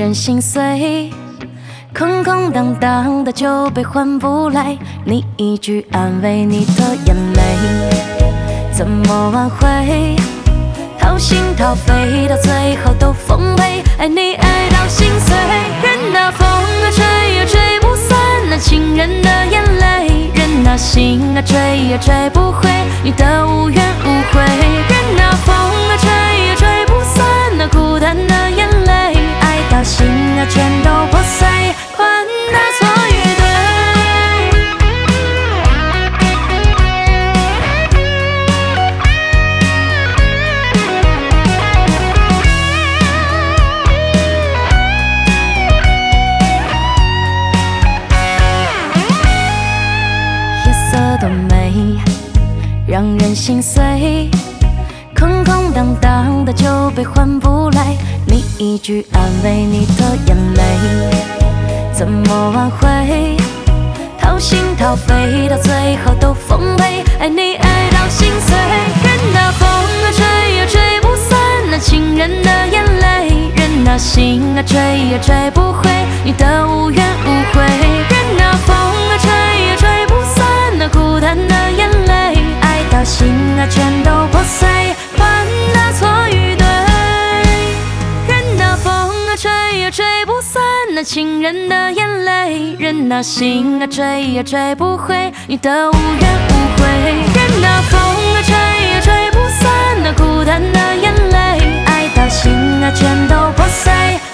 人心碎。空空荡荡的酒杯换不来你一句安慰，你的眼泪怎么挽回？掏心掏肺到最后都奉陪，爱你爱到心碎。任那风啊吹啊吹不散那情人的眼泪，任那心啊追也追不回你的无怨无悔。任那风啊吹也吹不散那孤单的眼泪，爱到心啊全都破碎，管那错与对。夜色多美，让人心碎。空空荡荡的酒杯换不来你一句安慰，你的眼泪怎么挽回？掏心掏肺到最后都奉陪，爱你爱到心碎。任那风啊吹也吹不散那情人的眼泪，任那心啊追也追不回你的无怨无悔。任那风啊吹也吹不散那孤单的眼泪，爱到心啊全都破碎，管那错与对。任那风啊吹也吹不散那情人的眼泪，任那心啊追也追不回你的无怨无悔。任那风啊吹也吹不散那孤单的眼泪，爱到心啊全都破碎。